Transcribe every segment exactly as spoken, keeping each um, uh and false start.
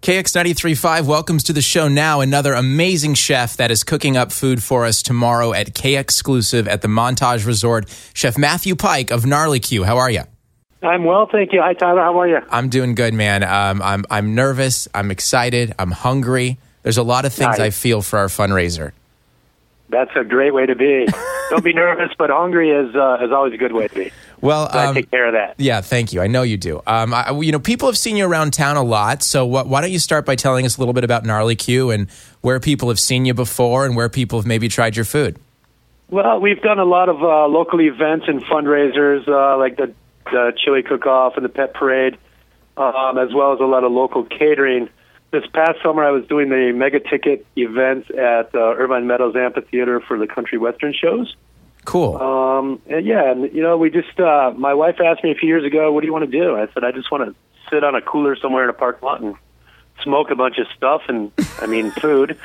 K X ninety-three point five welcomes to the show now another amazing chef that is cooking up food for us tomorrow at K Exclusive at the Montage Resort. Chef Matthew Pike of Gnarly Q. How are you? I'm well, thank you. Hi, Tyler. How are you? I'm doing good, man. Um, I'm I'm nervous. I'm excited. I'm hungry. There's a lot of things Nice. I feel for our fundraiser. That's a great way to be. Don't be nervous, but hungry is uh, is always a good way to be. Well, So I um, take care of that. yeah, thank you. I know you do. Um, I, you know, people have seen you around town a lot. So what, why don't you start by telling us a little bit about Gnarly Q and where people have seen you before and where people have maybe tried your food? Well, we've done a lot of uh, local events and fundraisers, uh, like the, the Chili Cook-Off and the Pet Parade, um, as well as a lot of local catering. This past summer, I was doing the mega ticket events at uh, Irvine Meadows Amphitheater for the country western shows. Cool. Um, and yeah, and, you know, we just, uh, my wife asked me a few years ago, what do you want to do? I said, I just want to sit on a cooler somewhere in a parking lot and smoke a bunch of stuff and, I mean, food,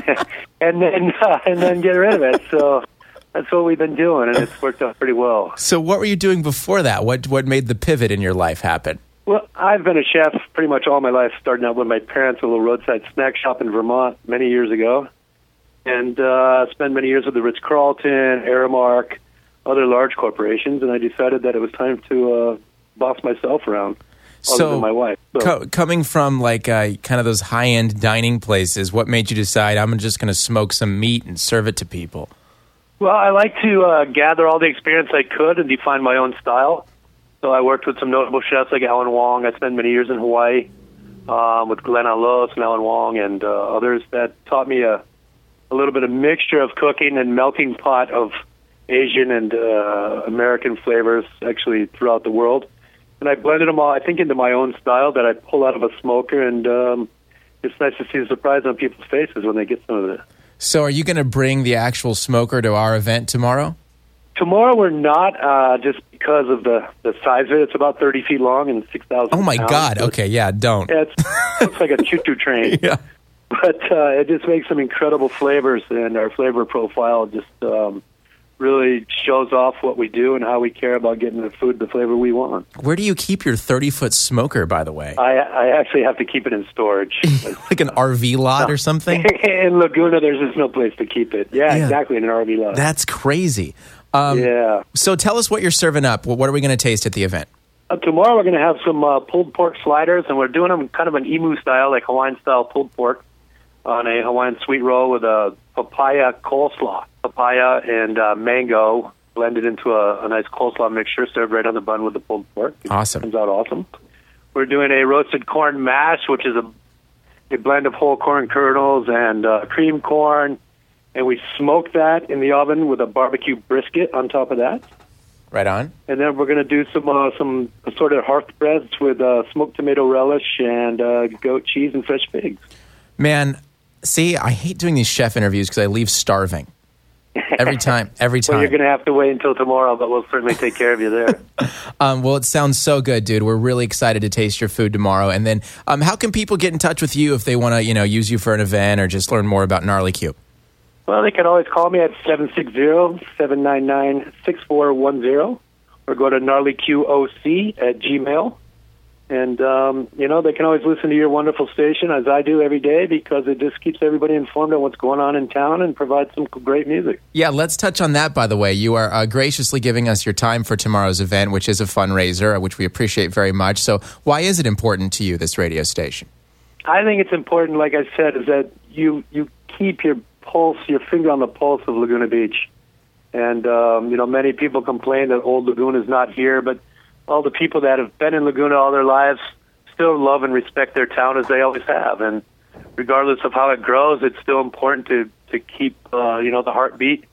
and then, uh, and then get rid of it. So that's what we've been doing, and it's worked out pretty well. So what were you doing before that? What, what made the pivot in your life happen? Well, I've been a chef pretty much all my life, starting out with my parents, a little roadside snack shop in Vermont many years ago. And uh, spent many years with the Ritz-Carlton, Aramark, other large corporations, and I decided that it was time to uh, boss myself around, other So, than my wife. So, Co- coming from like uh, kind of those high-end dining places, what made you decide I'm just going to smoke some meat and serve it to people? well, I like to uh, gather all the experience I could and define my own style. So I worked with some notable chefs like Alan Wong. I spent many years in Hawaii um, with Glenn Alos and Alan Wong and uh, others that taught me a a little bit of mixture of cooking and melting pot of Asian and uh, American flavors actually throughout the world. And I blended them all, I think, into my own style that I pull out of a smoker, and um, it's nice to see the surprise on people's faces when they get some of it. So are you going to bring the actual smoker to our event tomorrow? Tomorrow we're not, uh, just because of the, the size of it. It's about thirty feet long and six thousand Oh, my pounds. God. So Okay, yeah, don't. It's, it looks like a choo-choo train. Yeah. But uh, it just makes some incredible flavors, and our flavor profile just um, really shows off what we do and how we care about getting the food the flavor we want. Where do you keep your thirty-foot smoker, by the way? I, I actually have to keep it in storage. Like an R V lot or something? In Laguna, there's just no place to keep it. Yeah, Yeah. exactly, in an R V lot. That's crazy. Um, yeah. So tell us what you're serving up. What are we going to taste at the event? Uh, tomorrow we're going to have some uh, pulled pork sliders, and we're doing them kind of an emu style, like Hawaiian-style pulled pork, on a Hawaiian sweet roll with a papaya coleslaw. Papaya and uh, mango blended into a, a nice coleslaw mixture, served right on the bun with the pulled pork. It Awesome. comes out awesome. We're doing a roasted corn mash, which is a, a blend of whole corn kernels and uh, cream corn, and we smoke that in the oven with a barbecue brisket on top of that. Right on. And then we're going to do some uh, some assorted hearth breads with uh, smoked tomato relish and uh, goat cheese and fresh figs. Man, see, I hate doing these chef interviews because I leave starving. Every time, every time. Well, you're going to have to wait until tomorrow, but we'll certainly take care of you there. Um, well, it sounds so good, dude. We're really excited to taste your food tomorrow. And then um, how can people get in touch with you if they want to, you know, use you for an event or just learn more about Gnarly Q? Well, they can always call me at seven six zero, seven nine nine, six four one zero or go to gnarly q o c at gmail. And, um, you know, they can always listen to your wonderful station, as I do every day, because it just keeps everybody informed on what's going on in town and provides some great music. Yeah, let's touch on that, by the way. You are uh, graciously giving us your time for tomorrow's event, which is a fundraiser, which we appreciate very much. So why is it important to you, this radio station? I think it's important, like I said, is that you, you keep your pulse, your finger on the pulse of Laguna Beach. And, um, you know, many people complain that Old Laguna is not here, but all the people that have been in Laguna all their lives still love and respect their town as they always have. And regardless of how it grows, it's still important to, to keep, uh, you know, the heartbeat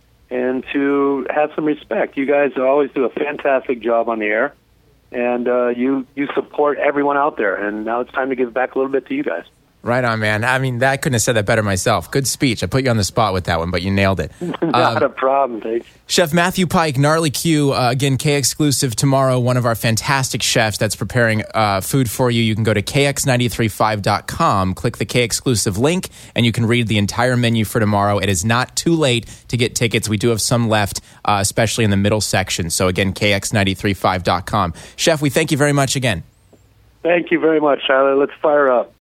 and to have some respect. You guys always do a fantastic job on the air, and uh, you, you support everyone out there. And now it's time to give back a little bit to you guys. Right on, man. I mean, I couldn't have said that better myself. Good speech. I put you on the spot with that one, but you nailed it. Not Uh, a problem, thanks. Chef Matthew Pike, Gnarly Q, uh, again, K Exclusive tomorrow, one of our fantastic chefs that's preparing uh, food for you. You can go to k x nine three five dot com, click the K Exclusive link, and you can read the entire menu for tomorrow. It is not too late to get tickets. We do have some left, uh, especially in the middle section. So again, k x nine three five dot com. Chef, we thank you very much again. Thank you very much, Tyler. Let's fire up.